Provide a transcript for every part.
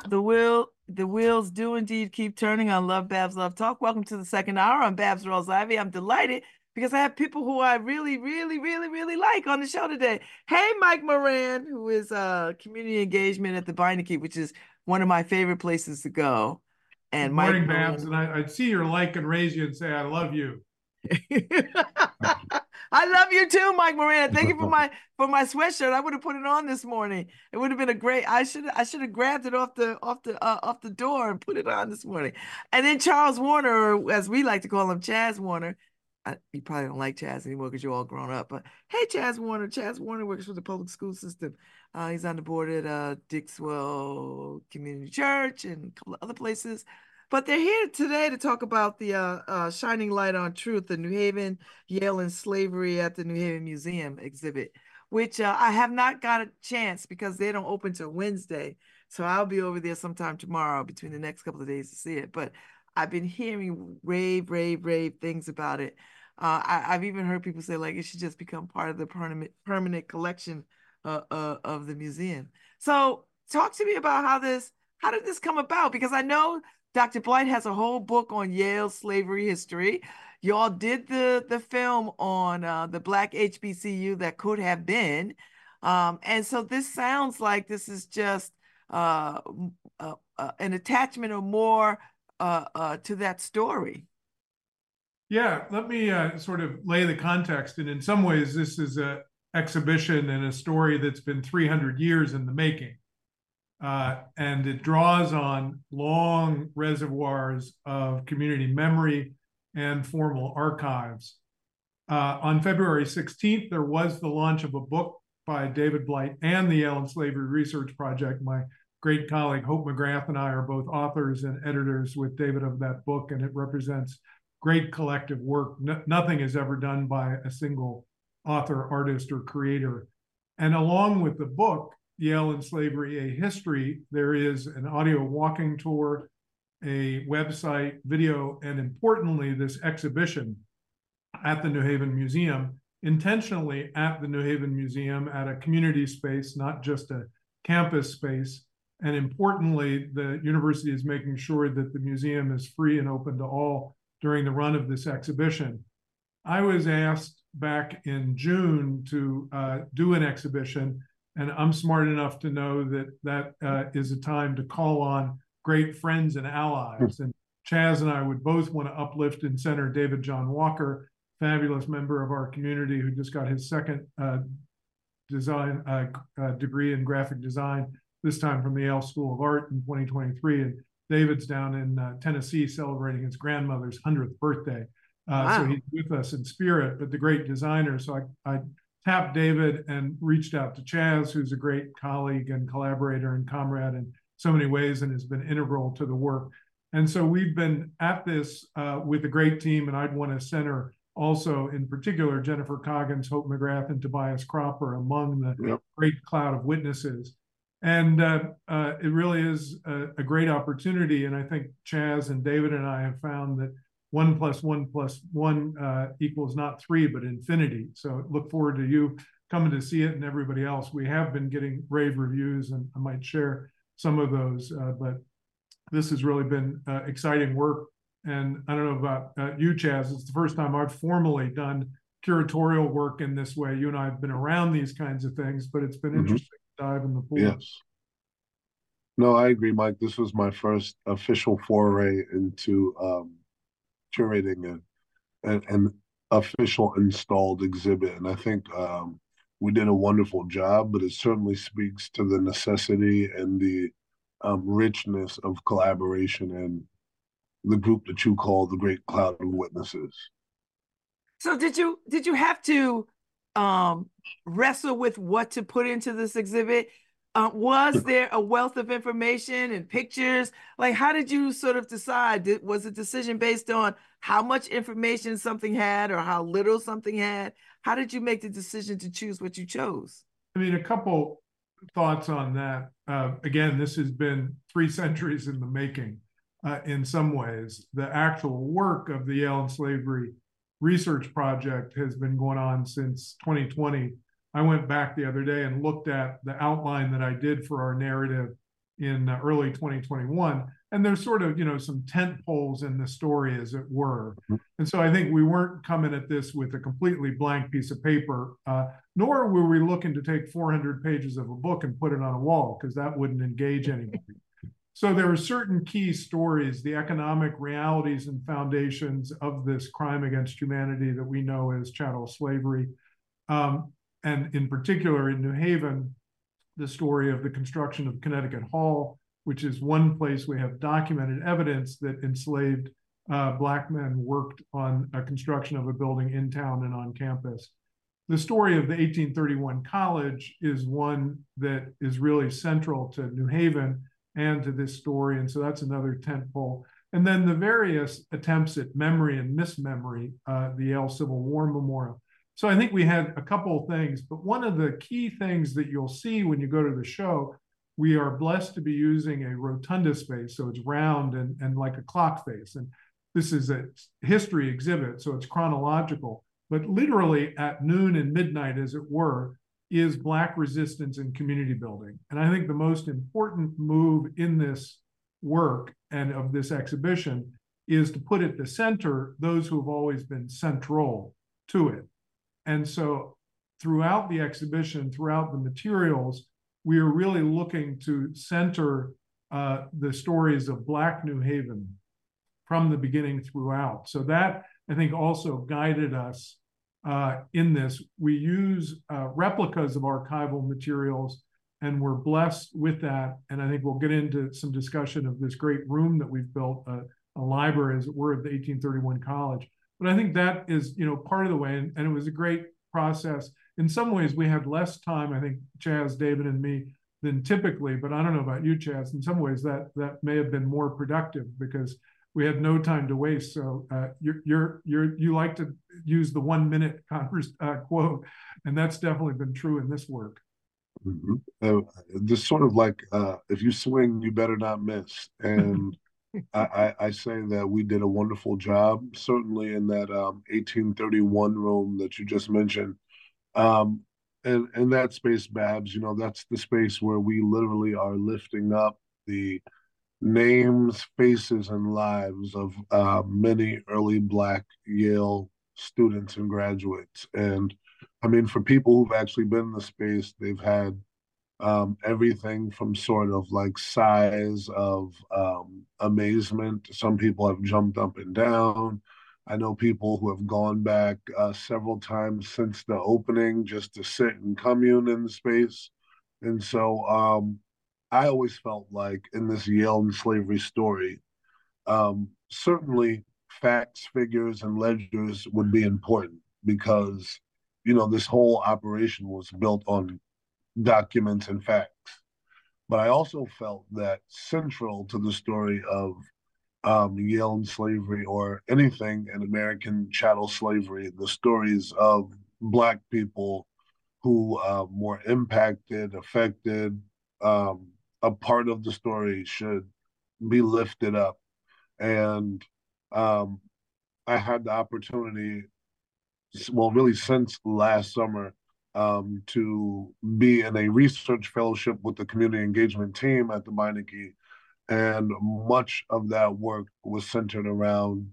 The wheels do indeed keep turning on Love Babs Love Talk. Welcome to the second hour. I'm Babs Rawls Ivy. I'm delighted because I have people who I really, really, really, really like on the show today. Hey, Mike Moran, who is community engagement at the Beinecke, which is one of my favorite places to go. Good And Mike morning, Babs. Moran. And I'd see your like and raise you and say, I love you. I love you too, Mike Moran. Thank you for my sweatshirt. I would have put it on this morning. It would have been a great. I should have grabbed it off the door and put it on this morning. And then Charles Warner, or as we like to call him, Chaz Warner. You probably don't like Chaz anymore because you're all grown up. But hey, Chaz Warner. Chaz Warner works for the public school system. He's on the board at Dixwell Community Church and a couple of other places. But they're here today to talk about the Shining Light on Truth, the New Haven, Yale, and Slavery at the New Haven Museum exhibit, which I have not got a chance because they don't open till Wednesday. So I'll be over there sometime tomorrow between the next couple of days to see it. But I've been hearing rave things about it. I've even heard people say like it should just become part of the permanent collection of the museum. So talk to me about how did this come about? Because I know Dr. Blight has a whole book on Yale slavery history. Y'all did the film on the Black HBCU that could have been. And so this sounds like this is just an attachment or more to that story. Yeah, let me sort of lay the context. And in some ways, this is an exhibition and a story that's been 300 years in the making. And it draws on long reservoirs of community memory and formal archives. On February 16th, there was the launch of a book by David Blight and the Yale and Slavery Research Project. My great colleague Hope McGrath and I are both authors and editors with David of that book, and it represents great collective work. Nothing is ever done by a single author, artist, or creator. And along with the book, Yale and Slavery, A History, there is an audio walking tour, a website, video, and importantly, this exhibition at the New Haven Museum, intentionally at the New Haven Museum, at a community space, not just a campus space. And importantly, the university is making sure that the museum is free and open to all during the run of this exhibition. I was asked back in June to do an exhibition, and I'm smart enough to know that that is a time to call on great friends and allies. And Chaz and I would both want to uplift and center David John Walker, fabulous member of our community who just got his second design degree in graphic design, this time from the Yale School of Art in 2023. And David's down in Tennessee celebrating his grandmother's 100th birthday. Wow. So he's with us in spirit, but the great designer. So I tapped David and reached out to Chaz, who's a great colleague and collaborator and comrade in so many ways and has been integral to the work. And so we've been at this with a great team, and I'd want to center also, in particular, Jennifer Coggins, Hope McGrath, and Tobias Cropper among the great cloud of witnesses. And it really is a great opportunity. And I think Chaz and David and I have found that 1 + 1 + 1 equals not 3, but infinity. So look forward to you coming to see it and everybody else. We have been getting rave reviews, and I might share some of those. But this has really been exciting work. And I don't know about you, Chaz. It's the first time I've formally done curatorial work in this way. You and I have been around these kinds of things, but it's been interesting to dive in the pool. Yes. No, I agree, Mike. This was my first official foray into curating an official installed exhibit. And I think we did a wonderful job, but it certainly speaks to the necessity and the richness of collaboration and the group that you call the Great Cloud of Witnesses. So did you have to wrestle with what to put into this exhibit? Was there a wealth of information and pictures? Like, how did you sort of decide? Was a decision based on how much information something had or how little something had? How did you make the decision to choose what you chose? I mean, a couple thoughts on that. Again, this has been 3 centuries in the making in some ways. The actual work of the Yale and Slavery Research Project has been going on since 2020. I went back the other day and looked at the outline that I did for our narrative in early 2021. And there's sort of, some tent poles in the story, as it were. And so I think we weren't coming at this with a completely blank piece of paper, nor were we looking to take 400 pages of a book and put it on a wall, because that wouldn't engage anybody. So there are certain key stories, the economic realities and foundations of this crime against humanity that we know as chattel slavery. And in particular in New Haven, the story of the construction of Connecticut Hall, which is one place we have documented evidence that enslaved Black men worked on a construction of a building in town and on campus. The story of the 1831 College is one that is really central to New Haven and to this story. And so that's another tentpole. And then the various attempts at memory and mismemory, the Yale Civil War Memorial. So I think we had a couple of things, but one of the key things that you'll see when you go to the show, we are blessed to be using a rotunda space. So it's round and like a clock face. And this is a history exhibit, so it's chronological, but literally at noon and midnight, as it were, is Black resistance and community building. And I think the most important move in this work and of this exhibition is to put at the center those who have always been central to it. And so throughout the exhibition, throughout the materials, we are really looking to center the stories of Black New Haven from the beginning throughout. So that, I think, also guided us in this. We use replicas of archival materials, and we're blessed with that. And I think we'll get into some discussion of this great room that we've built, a library, as it were, of the 1831 College. But I think that is, part of the way, and it was a great process. In some ways, we had less time, I think, Chaz, David, and me, than typically. But I don't know about you, Chaz. In some ways, that may have been more productive because we had no time to waste. So you like to use the 1 minute quote, and that's definitely been true in this work. Mm-hmm. This sort of like, if you swing, you better not miss. And I say that we did a wonderful job, certainly in that 1831 room that you just mentioned. And that space, Babs, that's the space where we literally are lifting up the names, faces, and lives of many early Black Yale students and graduates. And I mean, for people who've actually been in the space, they've had everything from sort of like size of amazement. Some people have jumped up and down. I know people who have gone back several times since the opening just to sit and commune in the space. And so I always felt like in this Yale and slavery story, certainly facts, figures, and ledgers would be important because, this whole operation was built on documents and facts. But I also felt that central to the story of Yale and slavery, or anything in American chattel slavery, the stories of Black people who were impacted, affected, a part of the story should be lifted up. And I had the opportunity, well, really since last summer, to be in a research fellowship with the community engagement team at the Beinecke. And much of that work was centered around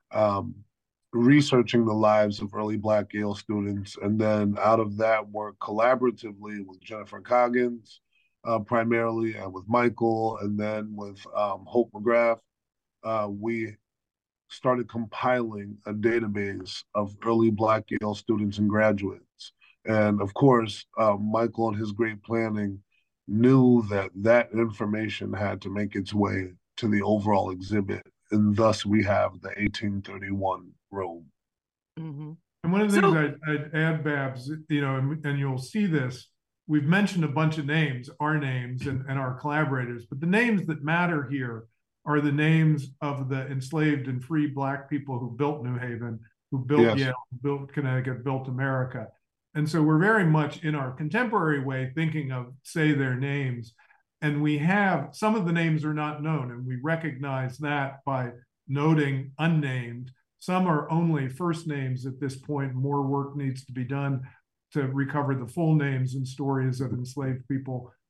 researching the lives of early Black Yale students. And then out of that work, collaboratively with Jennifer Coggins, primarily, and with Michael, and then with Hope McGrath, we started compiling a database of early Black Yale students and graduates. And of course, Michael and his great planning knew that that information had to make its way to the overall exhibit. And thus we have the 1831 room. Mm-hmm. And one of the things I'd add, Babs, and you'll see this, we've mentioned a bunch of names, our names and our collaborators, but the names that matter here are the names of the enslaved and free Black people who built New Haven, who built Yale, built Connecticut, built America. And so we're very much in our contemporary way thinking of, say, their names. And we have, some of the names are not known, and we recognize that by noting unnamed. Some are only first names at this point. More work needs to be done to recover the full names and stories of enslaved people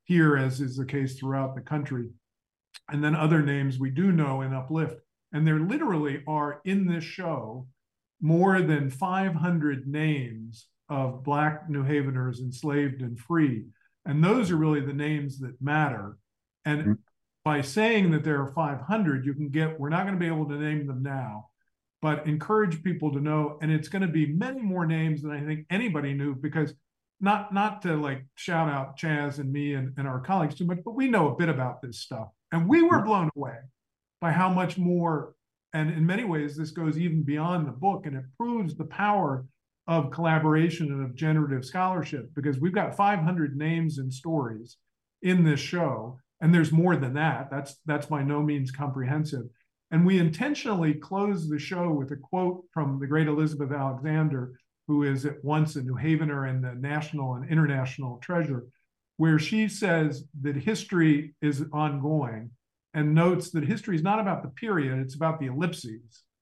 here, as is the case throughout the country. And then other names we do know in Uplift. And there literally are in this show more than 500 names of Black New Haveners enslaved and free. And those are really the names that matter. And by saying that there are 500, you can get, we're not going to be able to name them now, but encourage people to know. And it's going to be many more names than I think anybody knew, because not to like shout out Chaz and me and our colleagues too much, but we know a bit about this stuff. And we were blown away by how much more, and in many ways, this goes even beyond the book, and it proves the power of collaboration and of generative scholarship, because we've got 500 names and stories in this show, and there's more than that. That's by no means comprehensive. And we intentionally close the show with a quote from the great Elizabeth Alexander, who is at once a New Havener and a national and international treasure, where she says that history is ongoing, and notes that history is not about the period, it's about the ellipses, the ...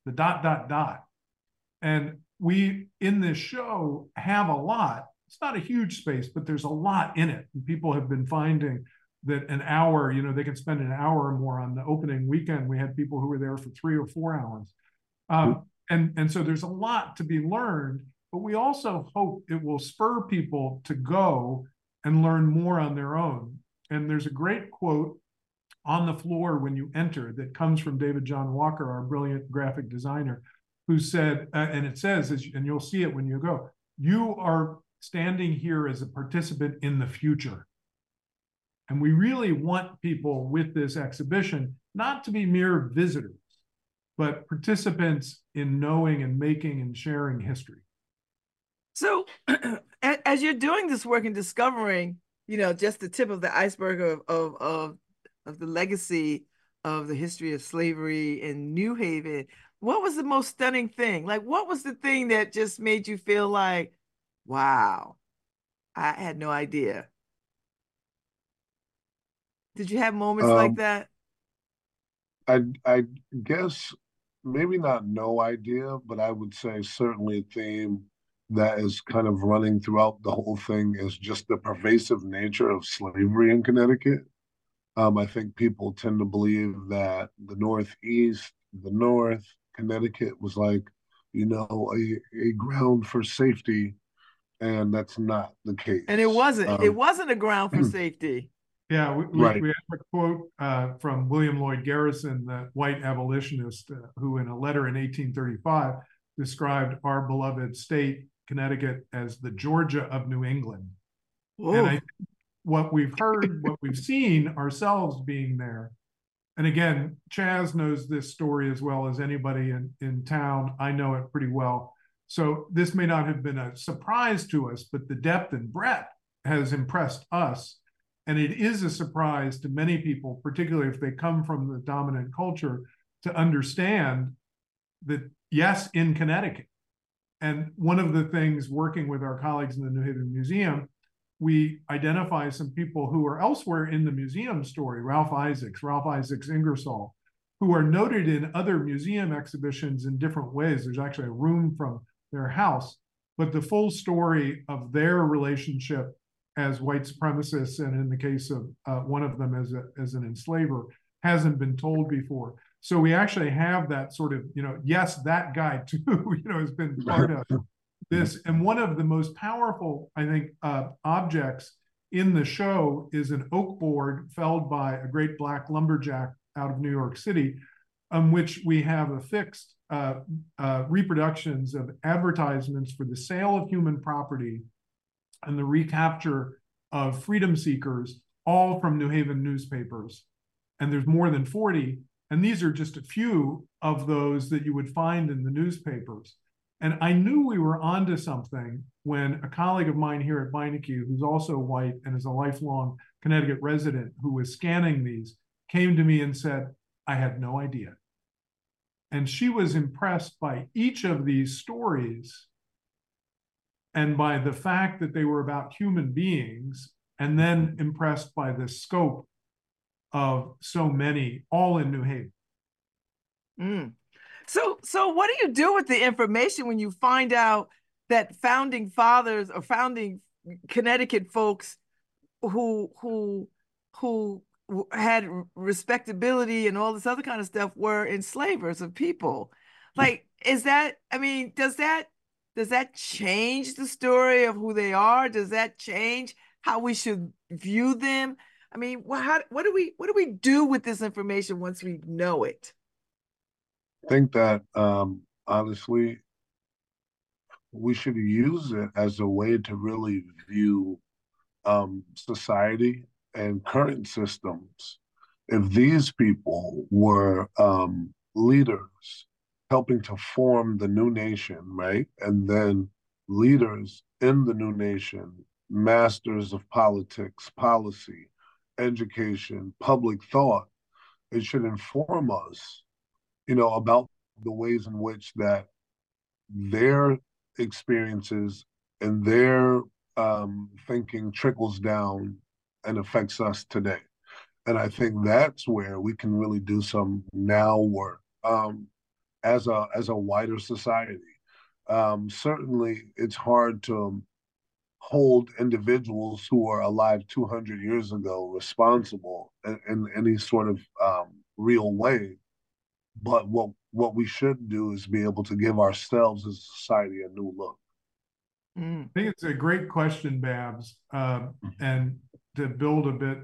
And we, in this show, have a lot. It's not a huge space, but there's a lot in it. And people have been finding that an hour, they can spend an hour or more. On the opening weekend, we had people who were there for 3 or 4 hours. And so there's a lot to be learned, but we also hope it will spur people to go and learn more on their own. And there's a great quote on the floor when you enter that comes from David John Walker, our brilliant graphic designer, who said, and it says, and you'll see it when you go, you are standing here as a participant in the future. And we really want people with this exhibition not to be mere visitors, but participants in knowing and making and sharing history. So as you're doing this work and discovering, just the tip of the iceberg of the legacy of the history of slavery in New Haven, what was the most stunning thing? Like, what was the thing that just made you feel like, wow, I had no idea? Did you have moments like that? I guess maybe not no idea, but I would say certainly a theme that is kind of running throughout the whole thing is just the pervasive nature of slavery in Connecticut. I think people tend to believe that the Northeast, the North, Connecticut was like, a ground for safety, and that's not the case. And it wasn't. It wasn't a ground for safety. Yeah, we have a quote from William Lloyd Garrison, the white abolitionist, who in a letter in 1835 described our beloved state, Connecticut, as the Georgia of New England. Whoa. And I think what we've heard, what we've seen ourselves being there, and again, Chaz knows this story as well as anybody in town. I know it pretty well. So this may not have been a surprise to us, but the depth and breadth has impressed us. And it is a surprise to many people, particularly if they come from the dominant culture, to understand that, yes, in Connecticut. And one of the things working with our colleagues in the New Haven Museum, we identify some people who are elsewhere in the museum story, Ralph Isaacs Ingersoll, who are noted in other museum exhibitions in different ways. There's actually a room from their house, but the full story of their relationship as white supremacists, and in the case of one of them as an enslaver, hasn't been told before. So we actually have that sort of, yes, that guy too, has been part of this. And one of the most powerful, I think, objects in the show is an oak board felled by a great Black lumberjack out of New York City, on which we have affixed reproductions of advertisements for the sale of human property and the recapture of freedom seekers, all from New Haven newspapers. And there's more than 40. And these are just a few of those that you would find in the newspapers. And I knew we were onto something when a colleague of mine here at Beinecke, who's also white and is a lifelong Connecticut resident who was scanning these, came to me and said, I had no idea. And she was impressed by each of these stories and by the fact that they were about human beings, and then impressed by the scope of so many, all in New Haven. Mm. So what do you do with the information when you find out that founding fathers or founding Connecticut folks who who had respectability and all this other kind of stuff were enslavers of people. Like, is that, I mean, does that change the story of who they are? Does that change how we should view them? I mean, what do we do with this information once we know it? I think that honestly, we should use it as a way to really view society and current systems. If these people were leaders helping to form the new nation, right? And then leaders in the new nation, masters of politics, policy, education, public thought, it should inform us, about the ways in which that their experiences and their thinking trickles down and affects us today. And I think that's where we can really do some now work as a wider society. Certainly, it's hard to hold individuals who are alive 200 years ago responsible in any sort of real way. But what we should do is be able to give ourselves as a society a new look. I think it's a great question, Babs. And to build a bit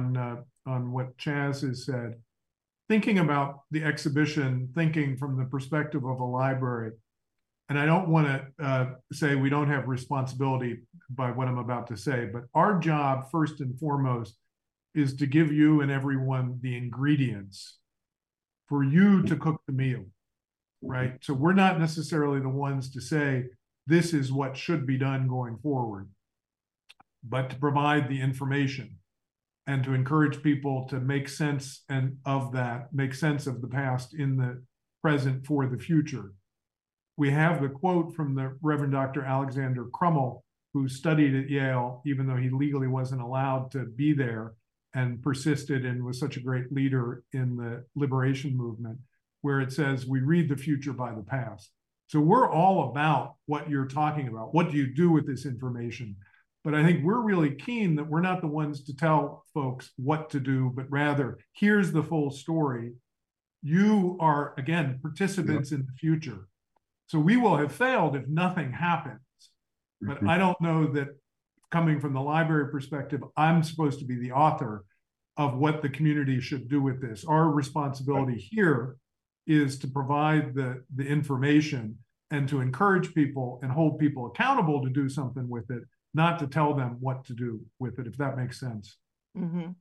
on what Chaz has said, thinking about the exhibition, thinking from the perspective of a library, and I don't want to say we don't have responsibility by what I'm about to say, but our job, first and foremost, is to give you and everyone the ingredients for you to cook the meal, right? So we're not necessarily the ones to say, this is what should be done going forward, but to provide the information and to encourage people to make sense of the past in the present for the future. We have the quote from the Reverend Dr. Alexander Crummell, who studied at Yale, even though he legally wasn't allowed to be there, and persisted and was such a great leader in the liberation movement, where it says, we read the future by the past. So we're all about what you're talking about. What do you do with this information? But I think we're really keen that we're not the ones to tell folks what to do, but rather, here's the full story. You are, again, participants in the future. So we will have failed if nothing happens. But I don't know that, coming from the library perspective, I'm supposed to be the author of what the community should do with this. Our responsibility here is to provide the information and to encourage people and hold people accountable to do something with it, not to tell them what to do with it, if that makes sense. Mm-hmm.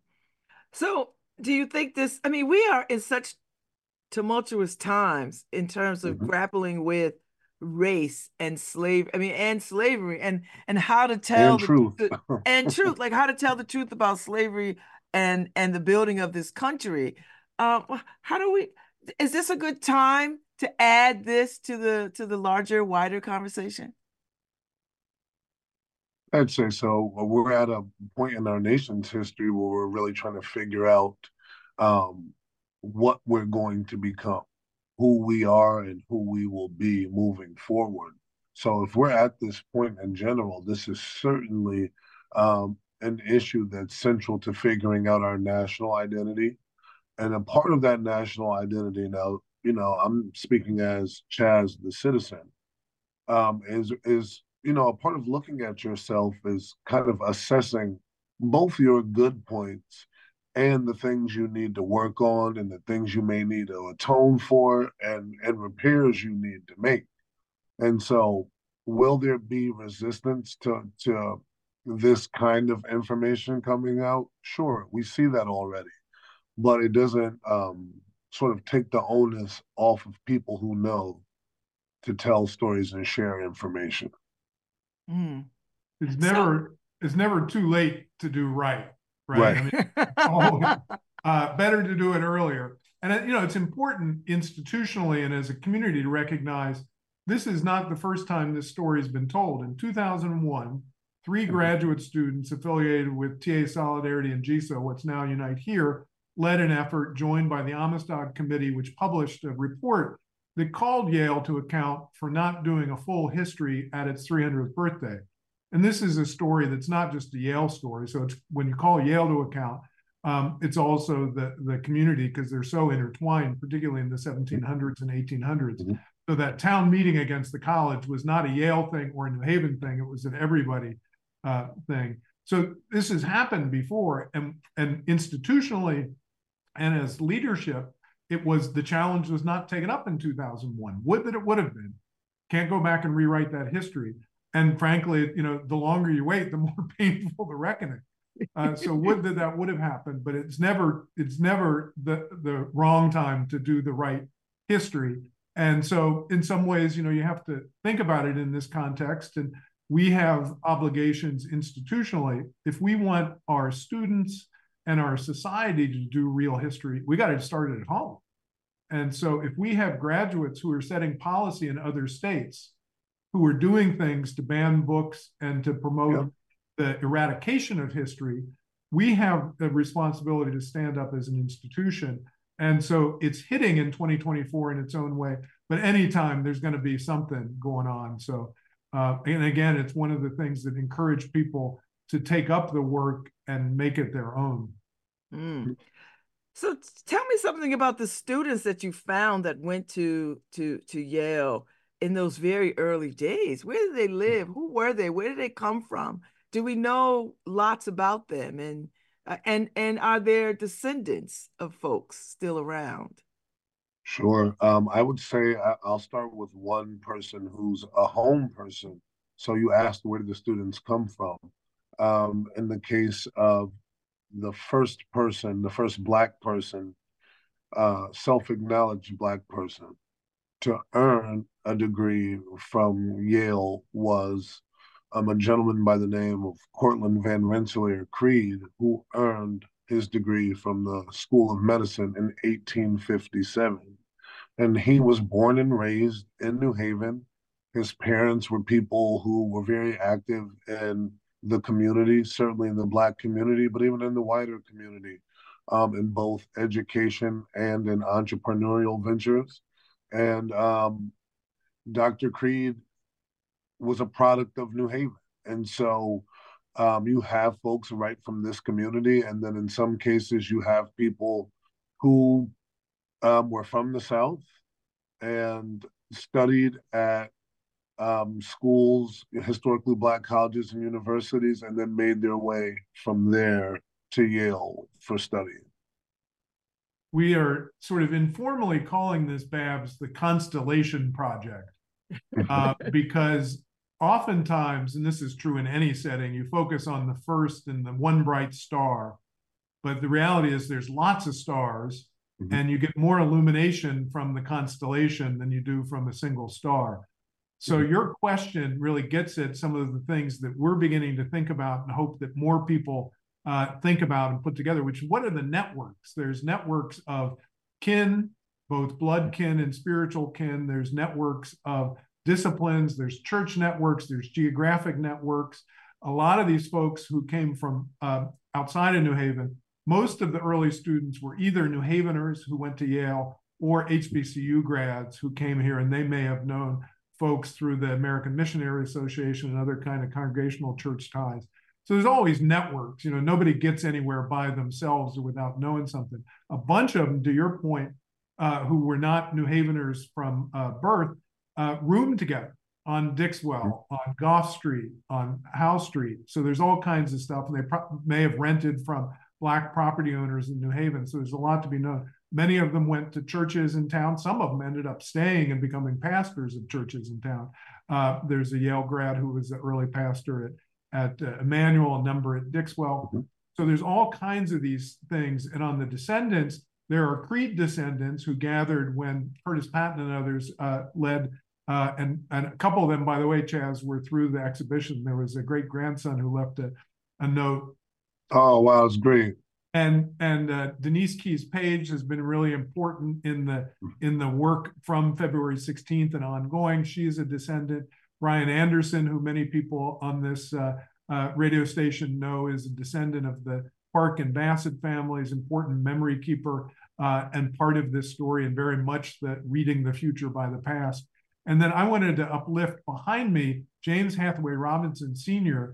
So do you think this, I mean, we are in such tumultuous times in terms of grappling with race and slavery and how to tell and truth. And truth, like how to tell the truth about slavery and the building of this country. How do we, is this a good time to add this to the larger, wider conversation? I'd say so. We're at a point in our nation's history where we're really trying to figure out what we're going to become, who we are, and who we will be moving forward. So if we're at this point in general, this is certainly an issue that's central to figuring out our national identity. And a part of that national identity now, I'm speaking as Chaz, the citizen, is a part of looking at yourself is kind of assessing both your good points and the things you need to work on and the things you may need to atone for and repairs you need to make. And so will there be resistance to this kind of information coming out? Sure, we see that already, but it doesn't sort of take the onus off of people who know to tell stories and share information. Mm. It's never too late to do right. I mean, better to do it earlier. And it's important institutionally and as a community to recognize this is not the first time this story has been told. In 2001, 3 graduate students affiliated with TA Solidarity and GISA, what's now Unite Here, led an effort joined by the Amistad Committee, which published a report that called Yale to account for not doing a full history at its 300th birthday. And this is a story that's not just a Yale story. So it's when you call Yale to account, It's also the community, because they're so intertwined, particularly in the 1700s and 1800s. Mm-hmm. So that town meeting against the college was not a Yale thing or a New Haven thing. It was an everybody thing. So this has happened before, and institutionally and as leadership, the challenge was not taken up in 2001. Would that it would have been. Can't go back and rewrite that history. And frankly, the longer you wait, the more painful the reckoning. So would that would have happened, but it's never the wrong time to do the right history. And so in some ways, you have to think about it in this context. And we have obligations institutionally. If we want our students and our society to do real history, we got to start it at home. And so if we have graduates who are setting policy in other states, who are doing things to ban books and to promote the eradication of history, we have the responsibility to stand up as an institution. And so it's hitting in 2024 in its own way, but anytime there's going to be something going on. So, and again, it's one of the things that encourage people to take up the work and make it their own. Mm. So tell me something about the students that you found that went to Yale in those very early days. Where did they live? Who were they? Where did they come from? Do we know lots about them? And are there descendants of folks still around? Sure. I would say I'll start with one person who's a home person. So you asked, where did the students come from? In the case of the first Black person, self-acknowledged Black person, to earn a degree from Yale was a gentleman by the name of Cortlandt Van Rensselaer Creed, who earned his degree from the School of Medicine in 1857. And he was born and raised in New Haven. His parents were people who were very active in the community, certainly in the Black community, but even in the wider community, in both education and in entrepreneurial ventures. And Dr. Creed was a product of New Haven. And so you have folks right from this community. And then in some cases, you have people who were from the South and studied at schools, historically Black colleges and universities, and then made their way from there to Yale for studying. We are sort of informally calling this, Babs, the Constellation Project, because oftentimes, and this is true in any setting, you focus on the first and the one bright star, but the reality is there's lots of stars, and you get more illumination from the constellation than you do from a single star. So your question really gets at some of the things that we're beginning to think about and hope that more people think about and put together, which what are the networks? There's networks of kin, both blood kin and spiritual kin. There's networks of disciplines. There's church networks. There's geographic networks. A lot of these folks who came from outside of New Haven, most of the early students were either New Haveners who went to Yale or HBCU grads who came here, and they may have known folks through the American Missionary Association and other kind of congregational church ties. So there's always networks. Nobody gets anywhere by themselves or without knowing something. A bunch of them, to your point, who were not New Haveners from birth, roomed together on Dixwell, on Gough Street, on Howe Street. So there's all kinds of stuff, and they may have rented from Black property owners in New Haven. So there's a lot to be known. Many of them went to churches in town. Some of them ended up staying and becoming pastors of churches in town. There's a Yale grad who was the early pastor at Emmanuel, a number at Dixwell. So there's all kinds of these things. And on the descendants, there are Creed descendants who gathered when Curtis Patton and others led, and a couple of them, by the way, Chaz, were through the exhibition. There was a great grandson who left a note. Oh, wow, it's great. And Denise Keys Page has been really important in the work from February 16th and ongoing. She is a descendant. Brian Anderson, who many people on this radio station know, is a descendant of the Park and Bassett families, important memory keeper and part of this story, and very much reading the future by the past. And then I wanted to uplift behind me James Hathaway Robinson Sr.,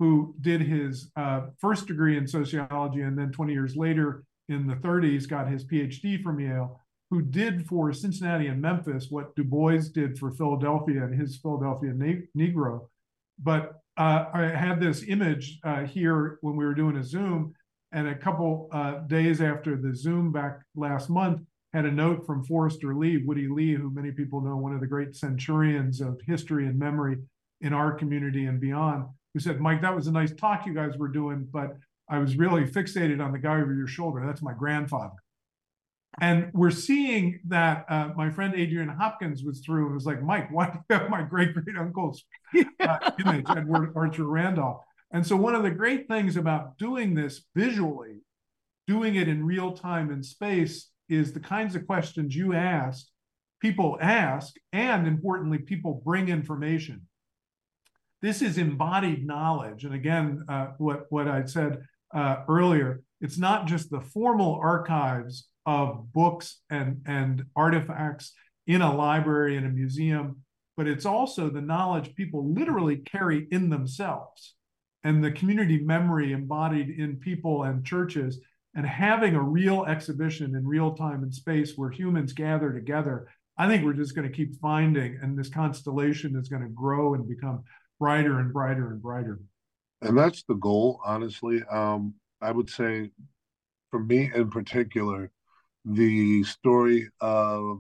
who did his first degree in sociology, and then 20 years later in the 30s got his PhD from Yale, who did for Cincinnati and Memphis what Du Bois did for Philadelphia and his Philadelphia Negro. But I had this image here when we were doing a Zoom, and a couple days after the Zoom back last month, had a note from Forrester Lee, Woody Lee, who many people know, one of the great centurions of history and memory in our community and beyond, who said, Mike, that was a nice talk you guys were doing, but I was really fixated on the guy over your shoulder. That's my grandfather. And we're seeing that my friend Adrian Hopkins was through and was like, Mike, why do you have my great-great-uncle's image, Edward Archer Randolph? And so one of the great things about doing this visually, doing it in real time and space, is the kinds of questions you asked, people ask, and importantly, people bring information. This is embodied knowledge. And again, what I said earlier, it's not just the formal archives of books and artifacts in a library and a museum, but it's also the knowledge people literally carry in themselves and the community memory embodied in people and churches, and having a real exhibition in real time and space where humans gather together. I think we're just going to keep finding, and this constellation is going to grow and become brighter and brighter and brighter. And that's the goal, honestly. I would say, for me in particular, the story of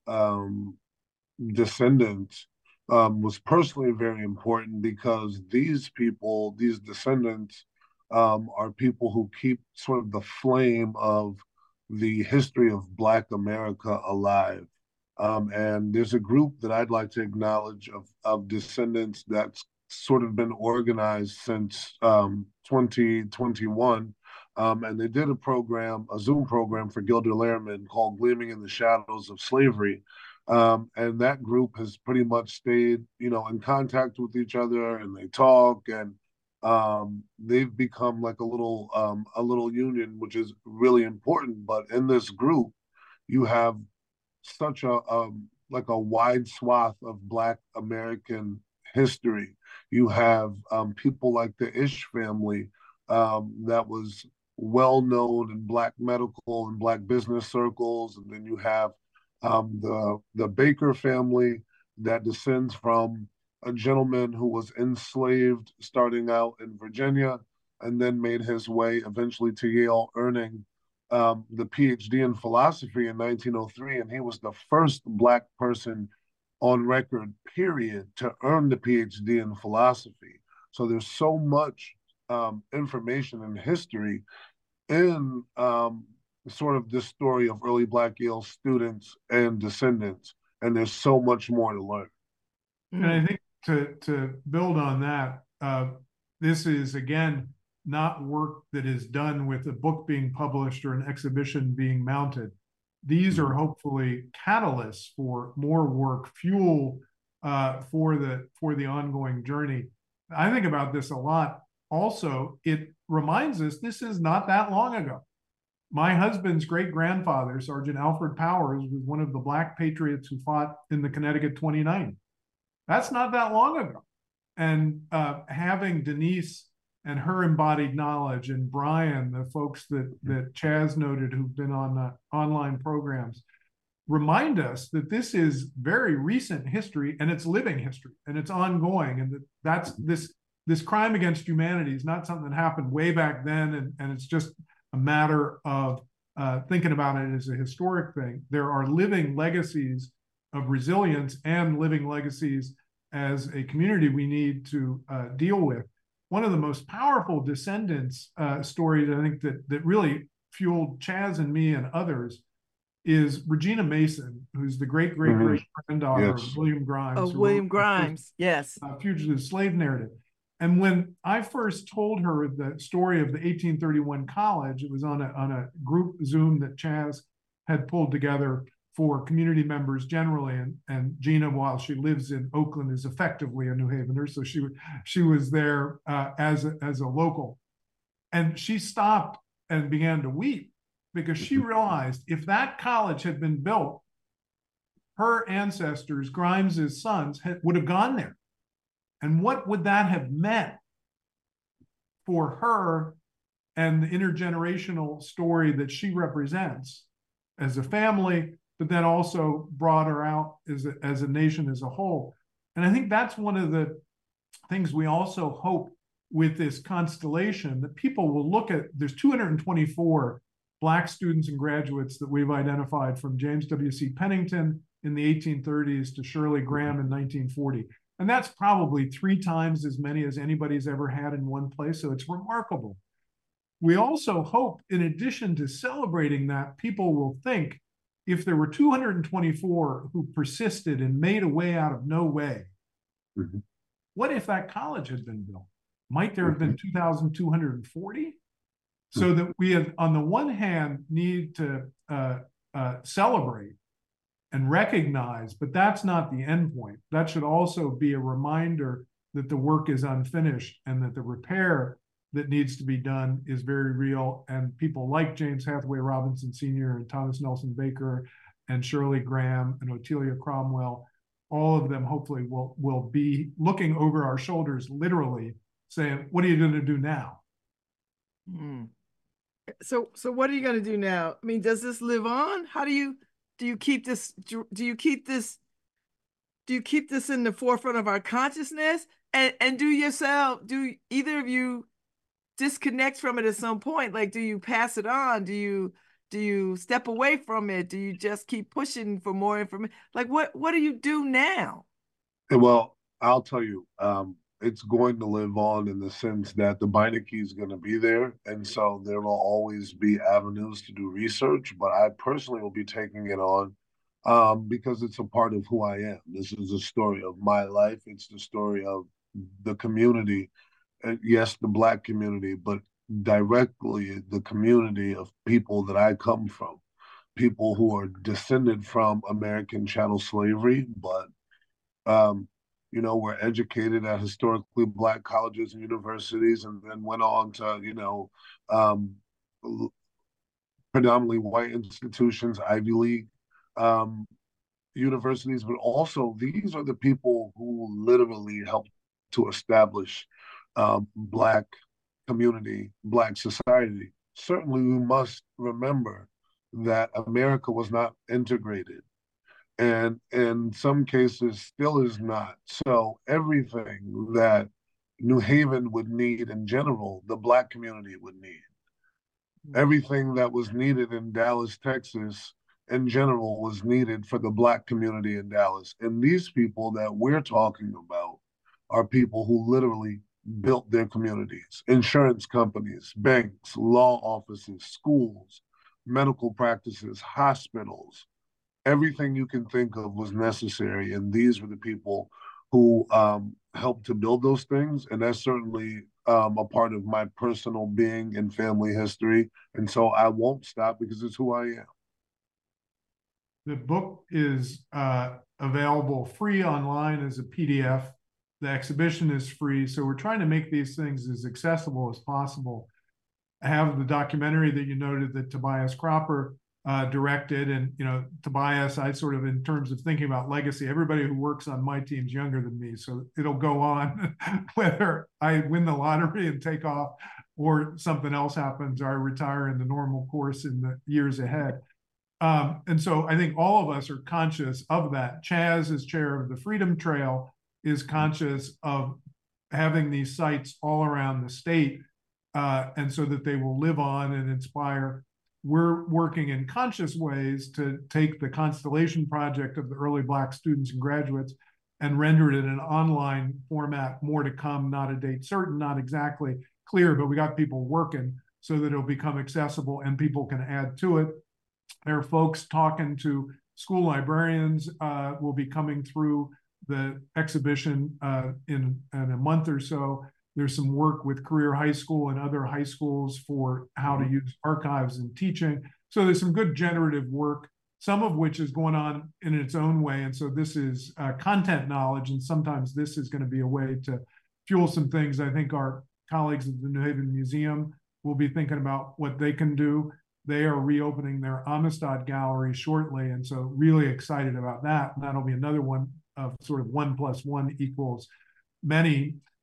descendants was personally very important, because these people, these descendants, are people who keep sort of the flame of the history of Black America alive. And there's a group that I'd like to acknowledge of descendants that's sort of been organized since 2021. And they did a Zoom program for Gilder Lehrman called Gleaming in the Shadows of Slavery. And that group has pretty much stayed, in contact with each other, and they talk, and they've become like a little union, which is really important. But in this group, you have such a wide swath of Black American history. You have people like the Ish family that was well known in Black medical and Black business circles, and then you have the Baker family that descends from a gentleman who was enslaved starting out in Virginia and then made his way eventually to Yale, earning the PhD in philosophy in 1903. And he was the first Black person on record, period, to earn the PhD in philosophy. So there's so much information and history in sort of this story of early Black Yale students and descendants, and there's so much more to learn. And I think to build on that, this is, again, not work that is done with a book being published or an exhibition being mounted. These are hopefully catalysts for more work, fuel for the ongoing journey. I think about this a lot. Also, it reminds us this is not that long ago. My husband's great-grandfather, Sergeant Alfred Powers, was one of the Black patriots who fought in the Connecticut 29. That's not that long ago. And having Denise and her embodied knowledge, and Brian, the folks that Chaz noted who've been on the online programs, remind us that this is very recent history, and it's living history, and it's ongoing, and that's this crime against humanity is not something that happened way back then, and it's just a matter of thinking about it as a historic thing. There are living legacies of resilience and living legacies as a community we need to deal with. One of the most powerful descendants stories, I think, that really fueled Chaz and me and others is Regina Mason, who's the great-great-great-granddaughter of William Grimes. Oh, William Grimes, yes. Fugitive slave narrative. And when I first told her the story of the 1831 college, it was on a group Zoom that Chaz had pulled together for community members generally, and Gina, while she lives in Oakland, is effectively a New Havener, so she was there as a local, and she stopped and began to weep because she realized if that college had been built, her ancestors, Grimes's sons, would have gone there. And what would that have meant for her and the intergenerational story that she represents as a family, but then also brought her out as a nation as a whole. And I think that's one of the things we also hope with this constellation, that people will look at. There's 224 Black students and graduates that we've identified, from James W.C. Pennington in the 1830s to Shirley Graham in 1940. And that's probably 3 times as many as anybody's ever had in one place. So it's remarkable. We also hope, in addition to celebrating that, people will think, if there were 224 who persisted and made a way out of no way, Mm-hmm. what if that college had been built? Might there have been 2,240? So that we have, on the one hand, need to celebrate and recognize, but that's not the end point. That should also be a reminder that the work is unfinished and that the repair that needs to be done is very real. And people like James Hathaway Robinson Sr. and Thomas Nelson Baker and Shirley Graham and Otelia Cromwell, all of them hopefully will be looking over our shoulders, literally saying, what are you going to do now? So what are you going to do now? I mean, does this live on? How do you keep this? Do you keep this in the forefront of our consciousness? And do either of you disconnect from it at some point? Like, do you pass it on? Do you step away from it? Do you just keep pushing for more information? Like, what do you do now? Well, I'll tell you, it's going to live on in the sense that the Beinecke is going to be there. And so there will always be avenues to do research, but I personally will be taking it on because it's a part of who I am. This is a story of my life. It's the story of the community. Yes, the Black community, but directly the community of people that I come from, people who are descended from American chattel slavery, but were educated at historically Black colleges and universities, and then went on to predominantly white institutions, Ivy League universities, but also these are the people who literally helped to establish Black community, Black society. Certainly, we must remember that America was not integrated, and in some cases still is not. So everything that New Haven would need in general, the Black community would need. Everything that was needed in Dallas, Texas, in general, was needed for the Black community in Dallas. And these people that we're talking about are people who literally built their communities: insurance companies, banks, law offices, schools, medical practices, hospitals. Everything you can think of was necessary. And these were the people who helped to build those things. And that's certainly a part of my personal being and family history. And so I won't stop because it's who I am. The book is available free online as a PDF. The exhibition is free. So we're trying to make these things as accessible as possible. I have the documentary that you noted that Tobias Cropper directed. And, Tobias, I sort of, in terms of thinking about legacy, everybody who works on my team's younger than me. So it'll go on whether I win the lottery and take off or something else happens, or I retire in the normal course in the years ahead. And so I think all of us are conscious of that. Chaz, as chair of the Freedom Trail, is conscious of having these sites all around the state, and so that they will live on and inspire. We're working in conscious ways to take the Constellation project of the early Black students and graduates and render it in an online format. More to come, not a date certain, not exactly clear, but we got people working so that it'll become accessible and people can add to it. There are folks talking to school librarians, will be coming through the exhibition in a month or so. There's some work with Career High School and other high schools for how to use archives in teaching. So there's some good generative work, some of which is going on in its own way. And so this is content knowledge, and sometimes this is going to be a way to fuel some things. I think our colleagues at the New Haven Museum will be thinking about what they can do. They are reopening their Amistad Gallery shortly, and so really excited about that. And that'll be another one of sort of 1 + 1 = many.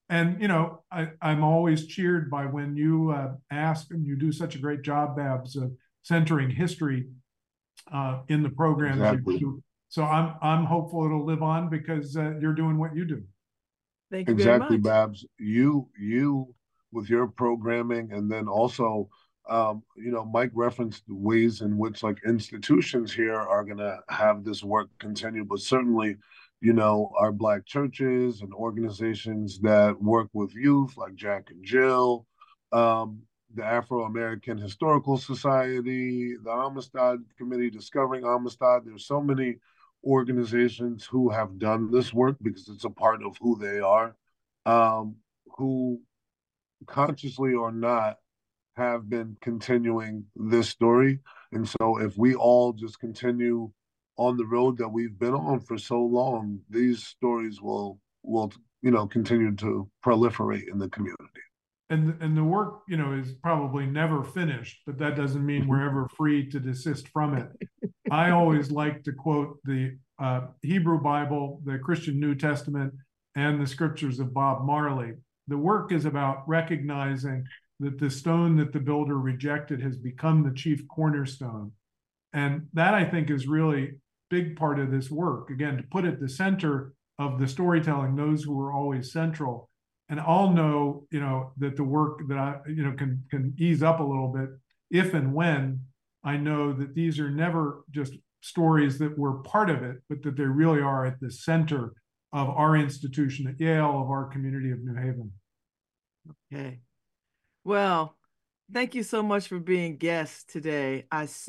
And, you know, I'm always cheered by when you ask, and you do such a great job, Babs, of centering history in the programs Exactly. you do. So I'm hopeful it'll live on because you're doing what you do. Thank you very Exactly, much. Babs. You with your programming, and then also, Mike referenced the ways in which like institutions here are gonna have this work continue, but certainly, our Black churches and organizations that work with youth, like Jack and Jill, the Afro American Historical Society, the Amistad Committee, Discovering Amistad. There's so many organizations who have done this work because it's a part of who they are, um, who consciously or not have been continuing this story. And so if we all just continue on the road that we've been on for so long, these stories will continue to proliferate in the community. And the work, you know, is probably never finished, but that doesn't mean we're ever free to desist from it. I always like to quote the Hebrew Bible, the Christian New Testament, and the scriptures of Bob Marley. The work is about recognizing that the stone that the builder rejected has become the chief cornerstone. And that, I think, is really a big part of this work. Again, to put at the center of the storytelling those who are always central. And I'll know, you know, that the work that I, you know, can ease up a little bit if and when I know that these are never just stories that were part of it, but that they really are at the center of our institution at Yale, of our community of New Haven. Okay. Well, thank you so much for being guests today.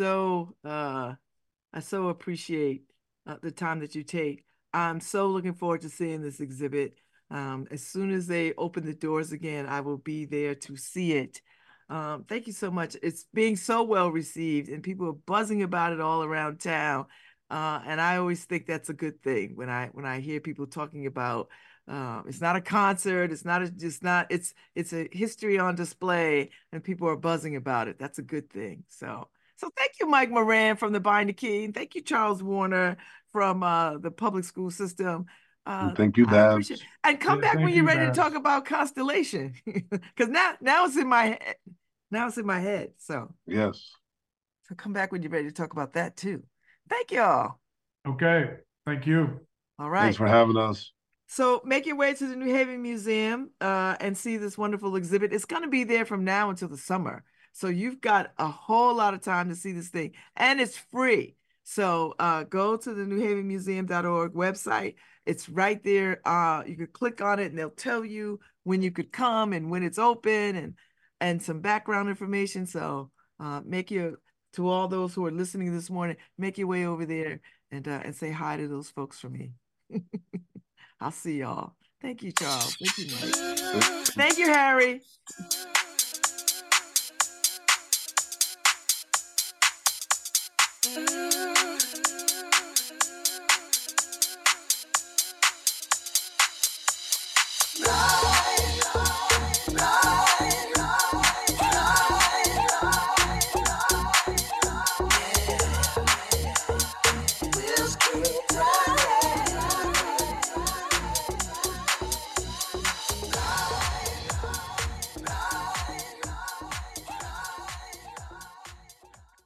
I so appreciate the time that you take. I'm so looking forward to seeing this exhibit. As soon as they open the doors again, I will be there to see it. Thank you so much. It's being so well received, and people are buzzing about it all around town. And I always think that's a good thing when I hear people talking about it's not a concert, it's a history on display, and people are buzzing about it. That's a good thing. So thank you, Mike Moran from the Beinecke, and thank you, Charles Warner from the public school system. And thank you, I appreciate it. Babs. And come Yeah, back when thank you're you, ready to talk Babs. about Constellation. Because now it's in my head. Now it's in my head. Yes. So come back when you're ready to talk about that too. Thank y'all. Okay, thank you. All Thanks right. for having us. So make your way to the New Haven Museum and see this wonderful exhibit. It's going to be there from now until the summer. So you've got a whole lot of time to see this thing, and it's free. So go to the newhavenmuseum.org website. It's right there. You could click on it and they'll tell you when you could come and when it's open and some background information. So to all those who are listening this morning, make your way over there and say hi to those folks for me. I'll see y'all. Thank you, Charles. Thank you, Mike. Thank you, Harry.